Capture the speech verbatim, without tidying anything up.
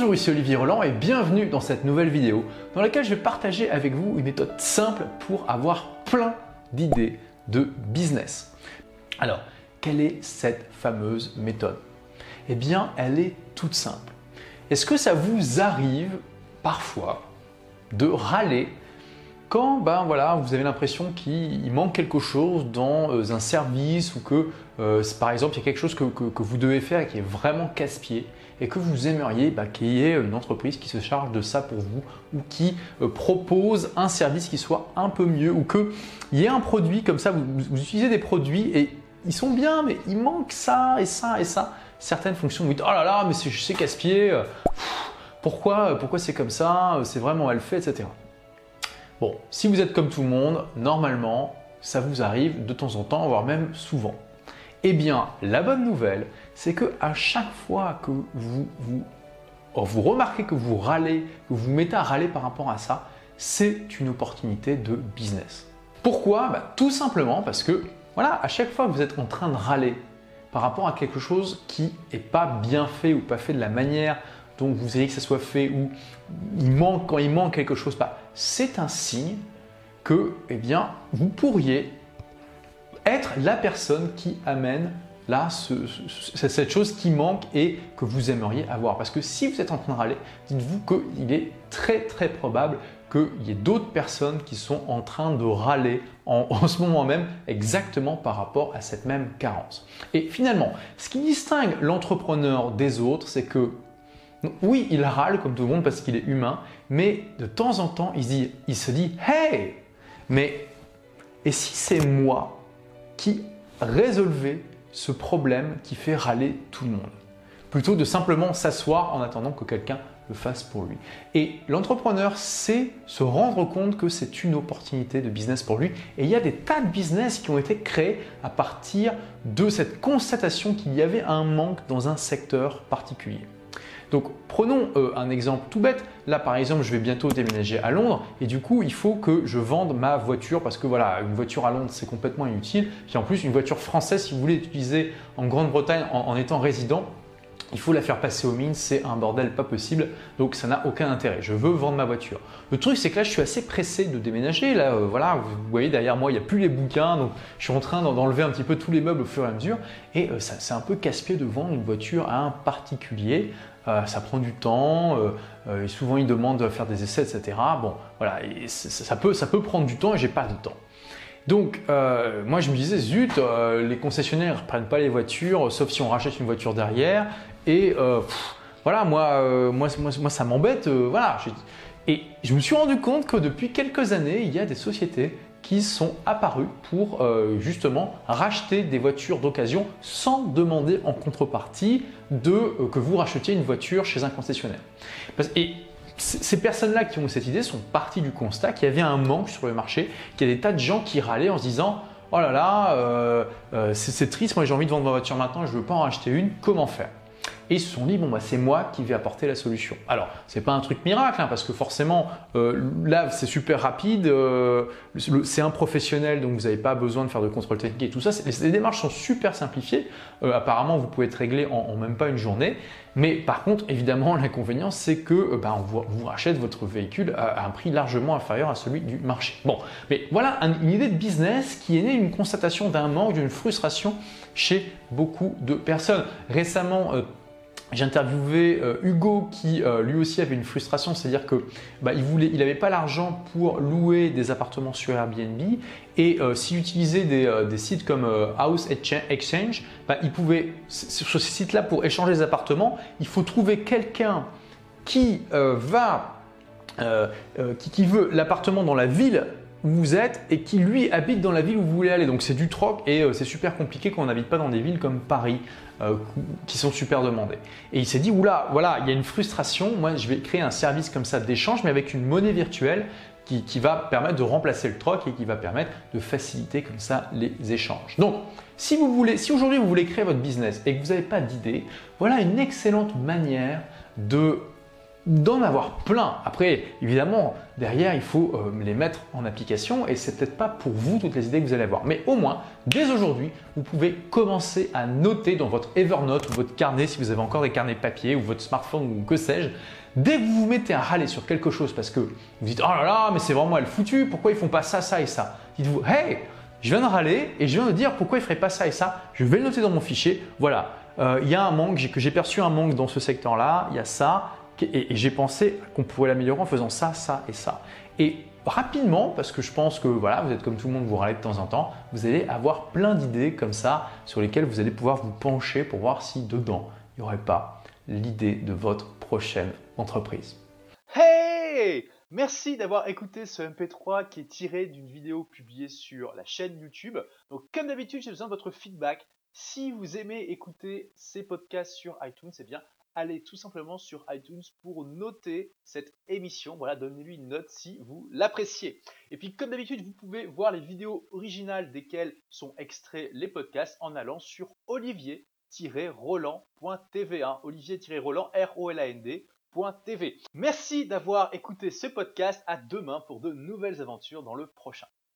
Bonjour, ici Olivier Roland et bienvenue dans cette nouvelle vidéo dans laquelle je vais partager avec vous une méthode simple pour avoir plein d'idées de business. Alors, quelle est cette fameuse méthode? Eh bien, elle est toute simple. Est-ce que ça vous arrive parfois de râler quand ben voilà, vous avez l'impression qu'il manque quelque chose dans un service ou que euh, par exemple il y a quelque chose que, que, que vous devez faire et qui est vraiment casse-pied et que vous aimeriez ben, qu'il y ait une entreprise qui se charge de ça pour vous ou qui euh, propose un service qui soit un peu mieux ou qu'il y ait un produit comme ça, vous, vous utilisez des produits et ils sont bien mais il manque ça et ça et ça. Certaines fonctions vous dites oh là là mais c'est casse-pied, euh, pourquoi, pourquoi c'est comme ça, c'est vraiment mal fait, et cetera. Bon, si vous êtes comme tout le monde, normalement, ça vous arrive de temps en temps, voire même souvent. Eh bien, la bonne nouvelle, c'est que à chaque fois que vous, vous, vous remarquez que vous râlez, que vous vous mettez à râler par rapport à ça, c'est une opportunité de business. Pourquoi? Bah, tout simplement parce que, voilà, à chaque fois que vous êtes en train de râler par rapport à quelque chose qui n'est pas bien fait ou pas fait de la manière dont vous voudriez que ça soit fait ou il manque, quand il manque quelque chose, bah, c'est un signe que eh bien, vous pourriez être la personne qui amène là ce, ce, cette chose qui manque et que vous aimeriez avoir. Parce que si vous êtes en train de râler, dites-vous qu'il est très très probable qu'il y ait d'autres personnes qui sont en train de râler en, en ce moment même exactement par rapport à cette même carence. Et finalement, ce qui distingue l'entrepreneur des autres, c'est que oui, il râle comme tout le monde parce qu'il est humain, mais de temps en temps, il se dit, il se dit « Hey, mais et si c'est moi qui résolvais ce problème qui fait râler tout le monde ?» Plutôt de simplement s'asseoir en attendant que quelqu'un le fasse pour lui. Et l'entrepreneur sait se rendre compte que c'est une opportunité de business pour lui. Et il y a des tas de business qui ont été créés à partir de cette constatation qu'il y avait un manque dans un secteur particulier. Donc prenons euh, un exemple tout bête. Là par exemple, je vais bientôt déménager à Londres et du coup, il faut que je vende ma voiture parce que voilà, une voiture à Londres, c'est complètement inutile. Puis en plus, une voiture française, si vous voulez l'utiliser en Grande-Bretagne en, en étant résident, il faut la faire passer aux mines, c'est un bordel pas possible, donc ça n'a aucun intérêt. Je veux vendre ma voiture. Le truc, c'est que là, je suis assez pressé de déménager. Là, euh, voilà, vous voyez derrière moi, il n'y a plus les bouquins, donc je suis en train d'enlever un petit peu tous les meubles au fur et à mesure. Et euh, c'est un peu casse-pied de vendre une voiture à un particulier. Euh, ça prend du temps, euh, euh, et souvent ils demandent de faire des essais, et cetera. Bon, voilà, et ça peut, ça peut prendre du temps et j'ai pas de temps. Donc, euh, moi je me disais, zut, euh, les concessionnaires ne prennent pas les voitures, sauf si on rachète une voiture derrière. Et euh, pff, voilà, moi, euh, moi, moi, moi ça m'embête. Euh, voilà. Et je me suis rendu compte que depuis quelques années, il y a des sociétés qui sont apparues pour euh, justement racheter des voitures d'occasion sans demander en contrepartie de, euh, que vous rachetiez une voiture chez un concessionnaire. Parce, et ces personnes-là qui ont cette idée sont parties du constat qu'il y avait un manque sur le marché, qu'il y a des tas de gens qui râlaient en se disant « Oh là là, euh, euh, c'est triste, moi j'ai envie de vendre ma voiture maintenant, je ne veux pas en racheter une, comment faire ?» Et ils se sont dit, bon, bah, c'est moi qui vais apporter la solution. Alors, ce n'est pas un truc miracle, hein, parce que forcément, euh, là, c'est super rapide, euh, c'est un professionnel, donc vous n'avez pas besoin de faire de contrôle technique et tout ça. Les, les démarches sont super simplifiées. Euh, apparemment, vous pouvez être réglé en, en même pas une journée. Mais par contre, évidemment, l'inconvénient, c'est que euh, bah, on vous, vous rachète votre véhicule à, à un prix largement inférieur à celui du marché. Bon, mais voilà un, une idée de business qui est née d'une constatation d'un manque, d'une frustration chez beaucoup de personnes. Récemment, euh, j'ai interviewé euh, Hugo qui euh, lui aussi avait une frustration, c'est-à-dire que bah, il voulait, il n'avait pas l'argent pour louer des appartements sur Airbnb et euh, s'il utilisait des, euh, des sites comme euh, House Exchange, bah, il pouvait sur ces sites-là pour échanger des appartements, il faut trouver quelqu'un qui euh, va, euh, euh, qui, qui veut l'appartement dans la ville où vous êtes et qui lui habite dans la ville où vous voulez aller. Donc c'est du troc et euh, c'est super compliqué quand on n'habite pas dans des villes comme Paris euh, qui sont super demandées. Et il s'est dit oula, voilà, il y a une frustration, moi je vais créer un service comme ça d'échange mais avec une monnaie virtuelle qui, qui va permettre de remplacer le troc et qui va permettre de faciliter comme ça les échanges. Donc si vous voulez, si aujourd'hui vous voulez créer votre business et que vous n'avez pas d'idée, voilà une excellente manière de d'en avoir plein. Après, évidemment, derrière, il faut euh, les mettre en application et c'est peut-être pas pour vous toutes les idées que vous allez avoir. Mais au moins, dès aujourd'hui, vous pouvez commencer à noter dans votre Evernote ou votre carnet, si vous avez encore des carnets papier ou votre smartphone ou que sais-je. Dès que vous vous mettez à râler sur quelque chose parce que vous dites « Oh là là, mais c'est vraiment mal foutu, pourquoi ils font pas ça, ça et ça ?» Dites-vous « Hey, je viens de râler et je viens de dire pourquoi ils ne feraient pas ça et ça. Je vais le noter dans mon fichier. Voilà, euh, il y a un manque, que j'ai perçu un manque dans ce secteur-là, il y a ça. Et, et j'ai pensé qu'on pourrait l'améliorer en faisant ça, ça et ça. » Et rapidement, parce que je pense que voilà, vous êtes comme tout le monde, vous râlez de temps en temps, vous allez avoir plein d'idées comme ça sur lesquelles vous allez pouvoir vous pencher pour voir si dedans, il n'y aurait pas l'idée de votre prochaine entreprise. Hey! Merci d'avoir écouté ce M P trois qui est tiré d'une vidéo publiée sur la chaîne YouTube. Donc comme d'habitude, j'ai besoin de votre feedback. Si vous aimez écouter ces podcasts sur iTunes, eh bien allez tout simplement sur iTunes pour noter cette émission. Voilà, donnez-lui une note si vous l'appréciez. Et puis comme d'habitude, vous pouvez voir les vidéos originales desquelles sont extraits les podcasts en allant sur olivier tiret roland point t v. Hein, Olivier-Roland, R O L A N D. T V. Merci d'avoir écouté ce podcast. À demain pour de nouvelles aventures dans le prochain.